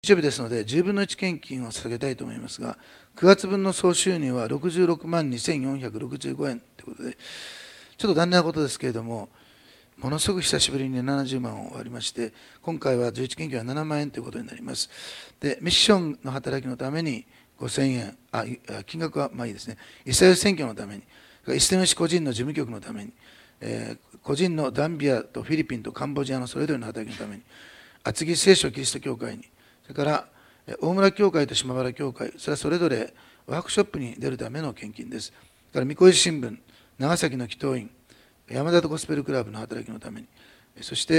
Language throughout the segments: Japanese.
日曜日ですので、10分の1献金を捧げたいと思いますが、9月分の総収入は66万2465円ということで、ちょっと残念なことですけれども、ものすごく久しぶりに70万を割りまして、今回は11献金は7万円ということになります。で、ミッションの働きのために5000円、金額はまあいいですね、イスラエル選挙のために、イスラム市個人の事務局のために、個人のザンビアとフィリピンとカンボジアのそれぞれの働きのために、厚木聖書キリスト教会に、それから大村教会と島原教会、それはそれぞれワークショップに出るための献金です。それから三越新聞、長崎の祈祷院、山田ゴスペルクラブの働きのために、そして、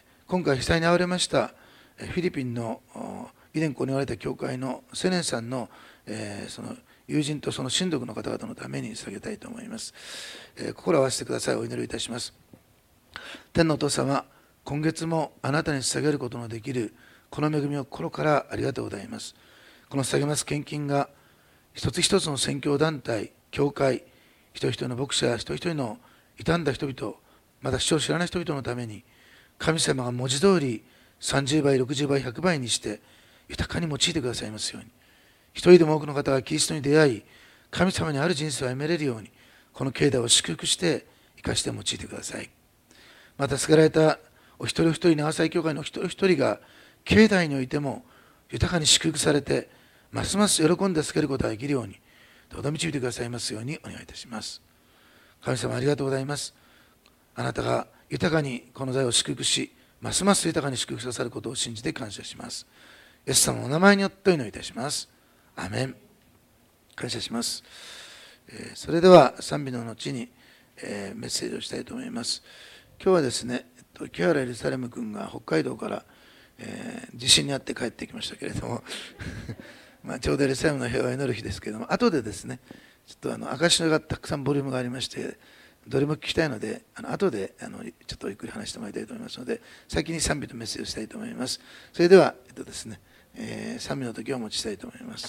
今回被災に遭われましたフィリピンの以前ここにおられた教会のセネンさんの、その友人とその親族の方々のために捧げたいと思います。心を合わせてください。お祈りいたします。天のお父様、今月もあなたに捧げることのできるこの恵みを心からありがとうございます。この捧げます献金が一つ一つの宣教団体、教会、一人一人の牧者、一人一人の傷んだ人々、まだ主を知らない人々のために、神様が文字通り30倍、60倍、100倍にして豊かに用いてくださいますように。一人でも多くの方がキリストに出会い、神様にある人生を歩めれるように、この境内を祝福して生かして用いてください。また救われたお一人お一人、長崎教会のお一人お一人が境内においても豊かに祝福されて、ますます喜んで助けることができるように、どうぞ導いてくださいますようにお願いいたします。神様ありがとうございます。あなたが豊かにこの財を祝福し、ますます豊かに祝福させることを信じて感謝します。イエス様のお名前によってお祈りいたします。アーメン。感謝します。それでは賛美の後にメッセージをしたいと思います。今日はですね、木原エルサレム君が北海道から地震にあって帰ってきましたけれどもまあちょうどエルサレムの平和を祈る日ですけれども、後でですね、ちょっと証がたくさんボリュームがありまして、どれも聞きたいので、後でちょっとゆっくり話してもらいたいと思いますので、先に賛美とメッセージをしたいと思います。それでは、ですね、賛美の時をお持ちしたいと思います。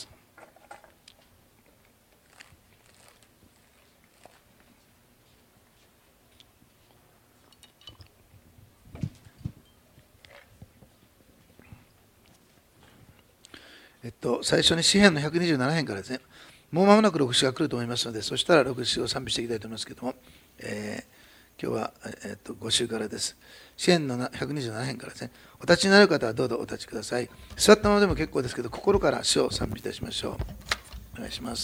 最初に詩編の127編からですね、もう間もなく6詩が来ると思いますので、そしたら6詩を賛美していきたいと思いますけれども、今日は、5週からです。詩編の127編からですね、お立ちになる方はどうぞお立ちください。座ったままでも結構ですけど、心から詩を賛美いたしましょう。お願いします。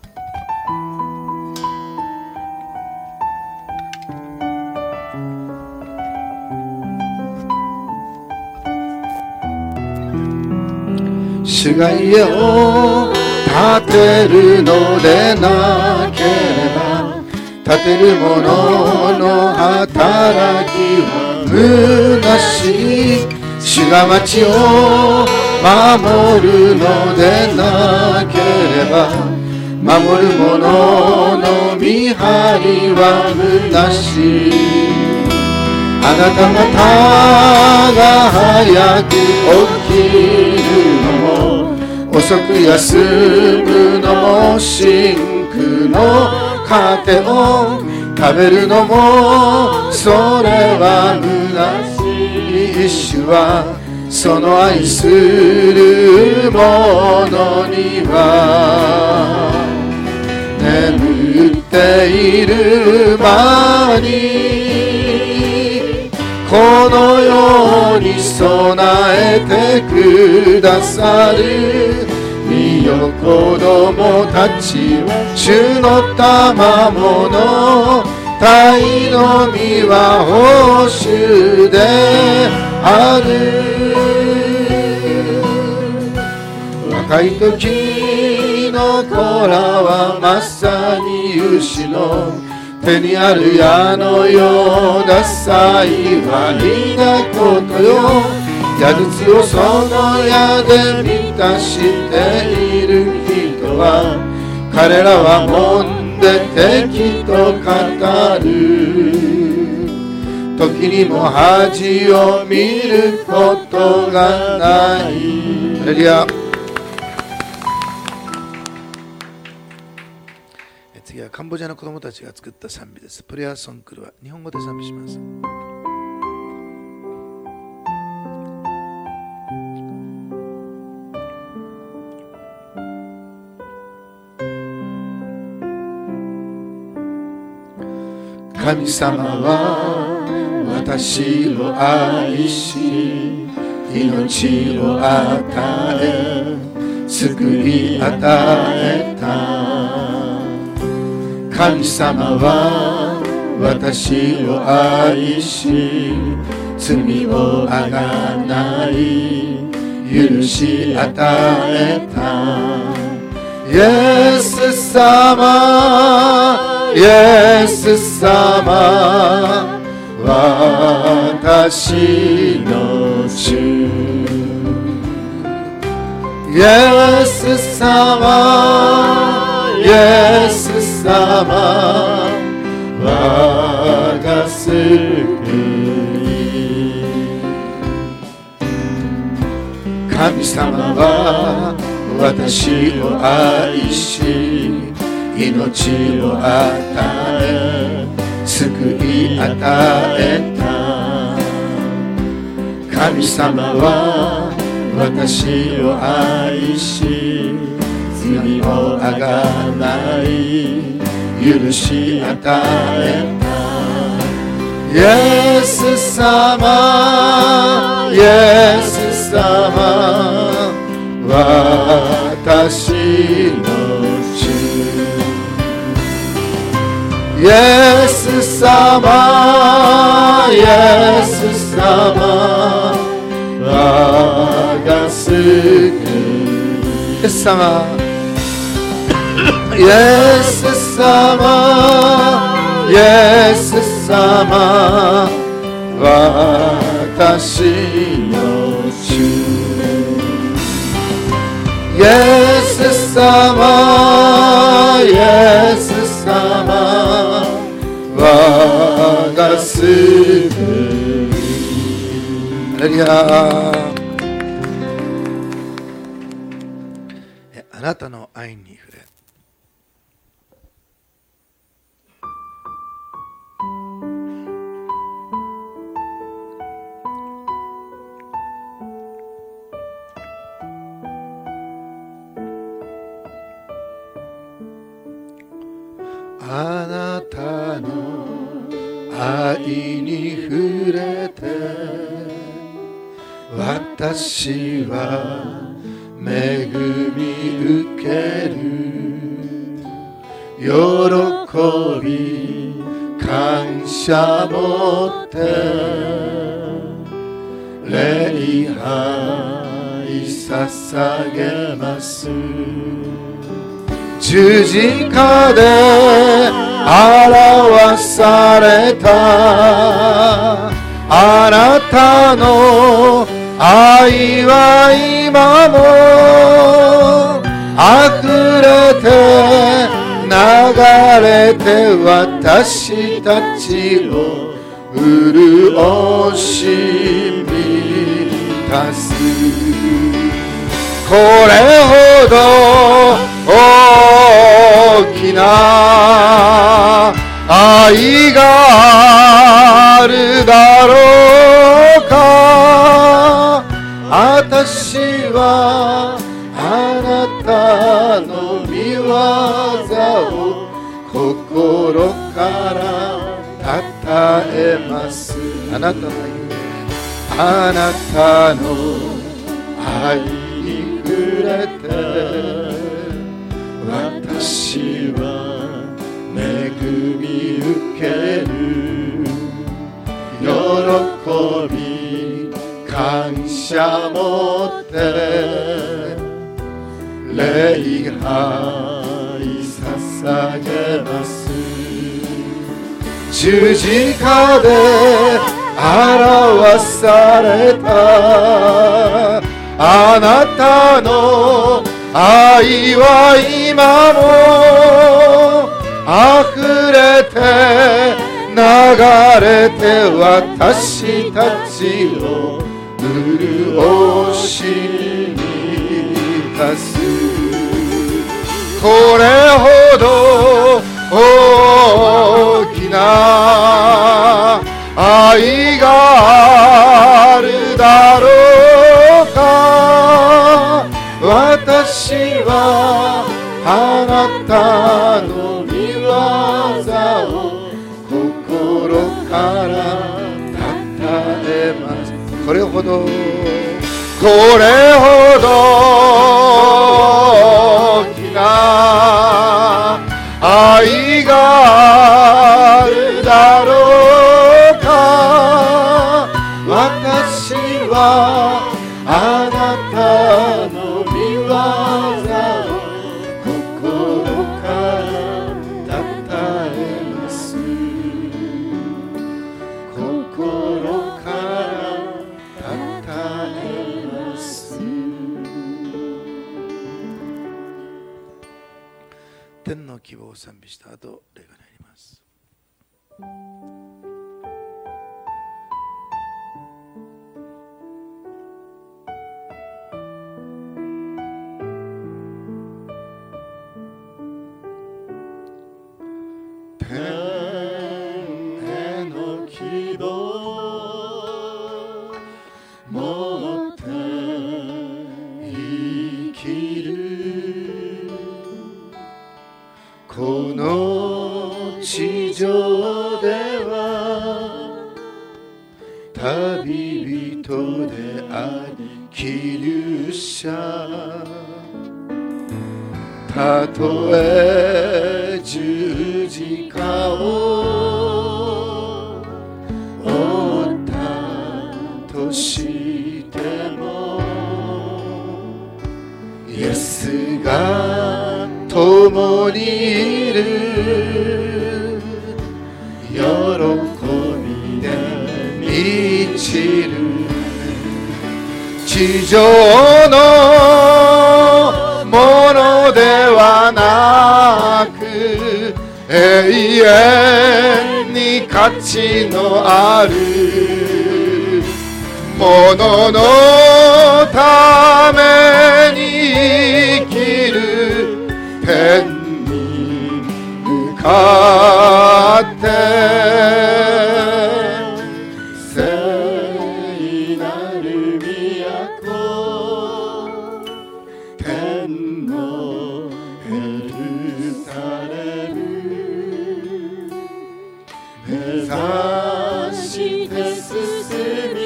主が家を建てるのでなければ、建てる者の働きは虚しい。主が町を守るのでなければ、守る者の見張りは虚しい。あなた方が早く起きるのも遅く休むのも真空の糧を食べるのもそれは虚しい。主はその愛する者には眠っている間にこのように備えてくださる。見よ子供たちは主の賜物、鯛の実は報酬である。若い時の子らはまさに勇士の手にある矢のような幸いなことよ。矢筒をその矢で満たしている人は、彼らはもんで敵と語る。時にも恥を見ることがない。ハレルヤ。次はカンボジアの子供たちが作った賛美です。プレアソンクルは日本語で賛美します。 神様は私を愛し命を与え救い与えた。神様は私を愛し罪をあがない許し与えた。イエス様イエス様私の主。イエス様イエス様我が救い。神様は私を愛し命を与え救い与えた。神様は私を愛し罪をあがない許し与えた。イエス様イエス様私の主。イエス様イエス様我が救い。イエス様イエス様イエス様私の主。イエス様イエス様我が救い。ハレルヤ。あなたの愛に触れ。あなたの愛に触れて私は恵み受ける。喜び感謝持って礼拝捧げます。十字架で表されたあなたの愛は今も溢れて流れて私たちを潤し満たす。これほど大きな愛があるだろうか。私はあなたの御業を心からたえます。あなたのあなたの愛に触れて私は恵み受ける。喜び感謝持って礼拝捧げます。十字架で表されたあなたの愛は今も溢れて流れて私たちを潤し満たす。これほど大きな愛があるだろうか。私はあなたの御業を心ほどこれほど大きな愛があるだろうか。私はあなたの御業を心からたたえます。心からたたえます。天の希望を賛美した後、礼が入ります。天への希望持って生きる。この地上では旅人であり希留者。たとえ十字架を負ったとしても、イエスが共にいる。喜びで満ちる。地上のものではなく、永遠に価値のあるもののために生きる。天に向かって聖なる都、天のエルサレム目指して進み、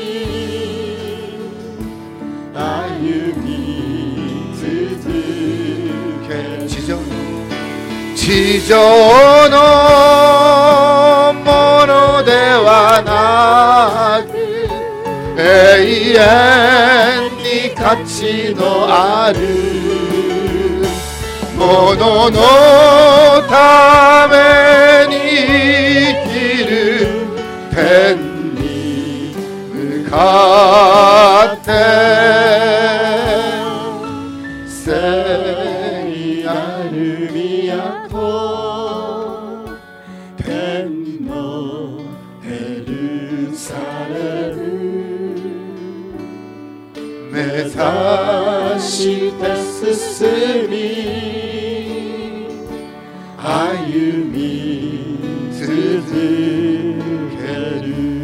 歩み続け。地上のものではなく、永遠に価値のあるもののために生きる。天に向かって聖なる都、天のエルサレム目指して進み、歩み続ける。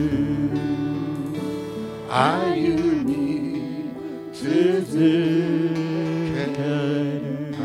歩み続ける。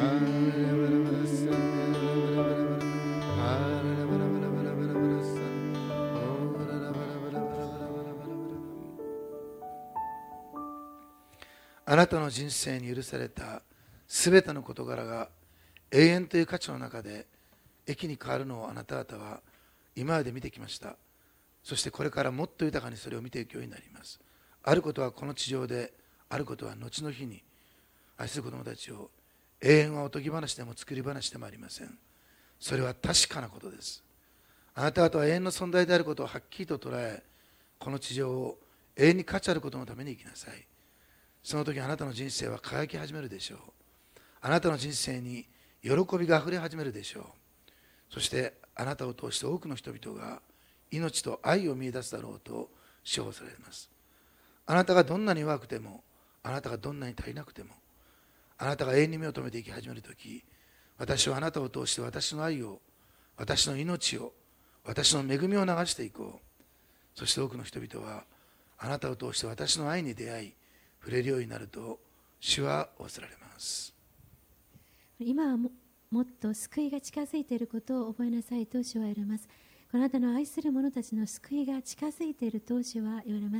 あなたの人生に許されたすべての事柄が永遠という価値の中で益に変わるのをあなた方は今まで見てきました。そしてこれからもっと豊かにそれを見ていくようになります。あることはこの地上で、あることは後の日に。愛する子供たちを、永遠はおとぎ話でも作り話でもありません。それは確かなことです。あなた方は永遠の存在であることをはっきりと捉え、この地上を永遠に価値あることのために生きなさい。その時あなたの人生は輝き始めるでしょう。あなたの人生に喜びがあふれ始めるでしょう。そしてあなたを通して多くの人々が命と愛を見出すだろうと司法されます。あなたがどんなに弱くても、あなたがどんなに足りなくても、あなたが永遠に目を留めて生き始めるとき、私はあなたを通して私の愛を、私の命を、私の恵みを流していこう。そして多くの人々はあなたを通して私の愛に出会い、触れるようになると主は仰せられます。 今はもっと救いが近づいていることを覚えなさいと主は言われます。あなたの愛する者たちの救いが近づいていると主は言われます。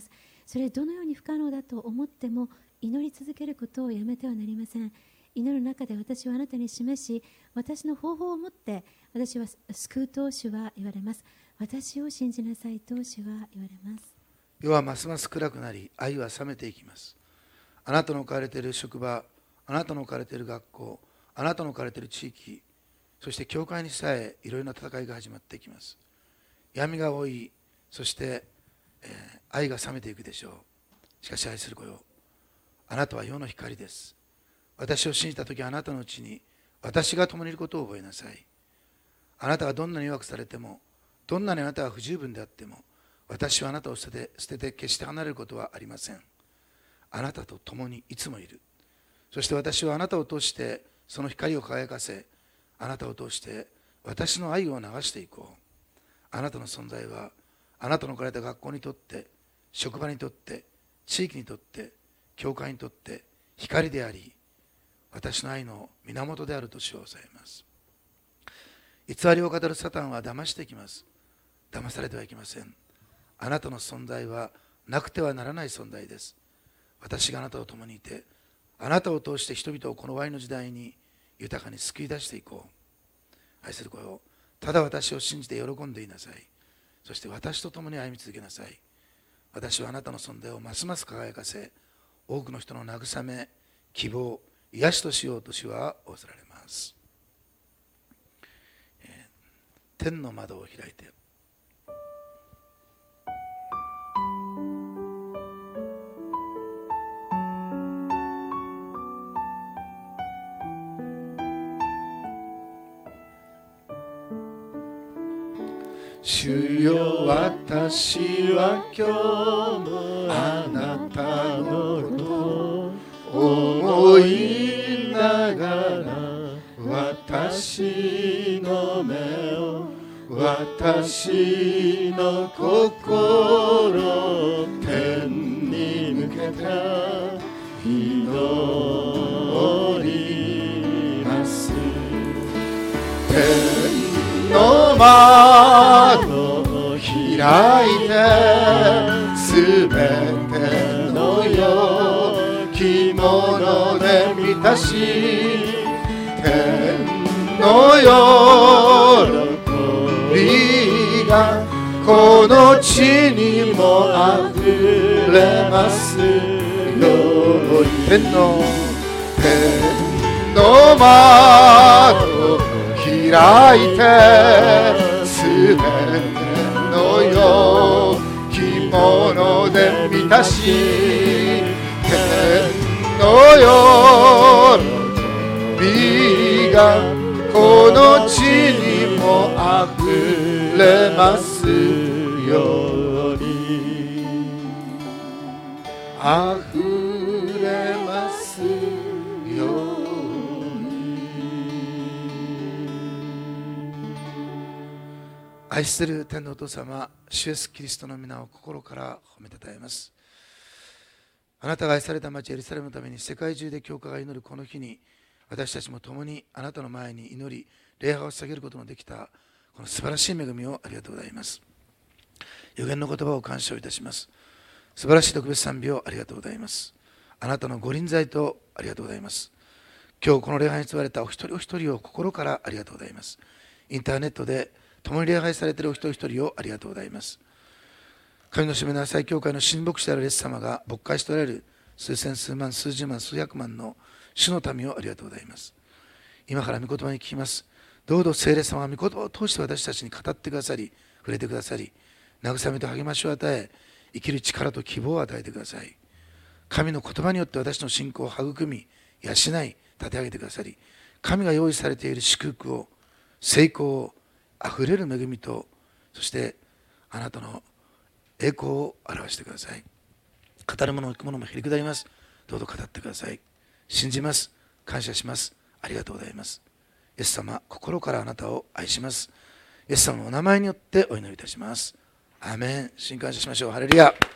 それどのように不可能だと思っても祈り続けることをやめてはなりません。祈る中で私はあなたに示し、私の方法をもって私は救うと主は言われます。私を信じなさいと主は言われます。 世はますます暗くなり、愛は冷めていきます。あなたの置かれている職場、あなたの置かれている学校、あなたの置かれている地域、そして教会にさえいろいろな戦いが始まっていきます。闇が多い、そして、愛が冷めていくでしょう。しかし愛する子よ、あなたは世の光です。私を信じたときあなたのうちに私が共にいることを覚えなさい。あなたがどんなに弱くされても、どんなにあなたが不十分であっても、私はあなたを捨てて決して離れることはありません。あなたと共にいつもいる。そして私はあなたを通してその光を輝かせ、あなたを通して私の愛を流していこう。あなたの存在はあなたの置かれた学校にとって、職場にとって、地域にとって、教会にとって光であり、私の愛の源であると主は抑えます。偽りを語るサタンは騙してきます。騙されてはいけません。あなたの存在はなくてはならない存在です。私があなたと共にいて、あなたを通して人々をこの終わりの時代に豊かに救い出していこう。愛する子よ、ただ私を信じて喜んでいなさい。そして私と共に歩み続けなさい。私はあなたの存在をますます輝かせ、多くの人の慰め、希望、癒しとしようと主は仰せられます。天の窓を開いて。主よ、私は今日もあなたのことを思いながら、私の目を、私の心を天に向けて祈ります。天の窓を開いて、すべての良きもので満たし、天の喜びがこの地にもあふれますように。天の窓を開いて、すべての良きもので満たし、天の喜びがこの地にもあふれますように。あふれますように。愛する天のお父様、主イエスキリストの皆を心から褒めたたえます。あなたが愛された町エルサレムのために世界中で教会が祈るこの日に、私たちも共にあなたの前に祈り、礼拝を捧げることのできたこの素晴らしい恵みをありがとうございます。予言の言葉を感謝をいたします。素晴らしい特別賛美をありがとうございます。あなたのご臨在とありがとうございます。今日この礼拝に使われたお一人お一人を心からありがとうございます。インターネットで共に礼拝されているお一人一人をありがとうございます。神の島の最教会の神牧師であるイエス様が牧会しておられる数千数万数十万数百万の主の民をありがとうございます。今から御言葉に聞きます。どうぞ聖霊様が御言葉を通して私たちに語ってくださり、触れてくださり、慰めと励ましを与え、生きる力と希望を与えてください。神の言葉によって私の信仰を育み、養い、立て上げてくださり、神が用意されている祝福を、成功を、あふれる恵みと、そしてあなたの栄光を表してください。語るもの、聞くものもへりくだります。どうぞ語ってください。信じます。感謝します。ありがとうございます。イエス様、心からあなたを愛します。イエス様のお名前によってお祈りいたします。アーメン。主に感謝しましょう。ハレルヤ。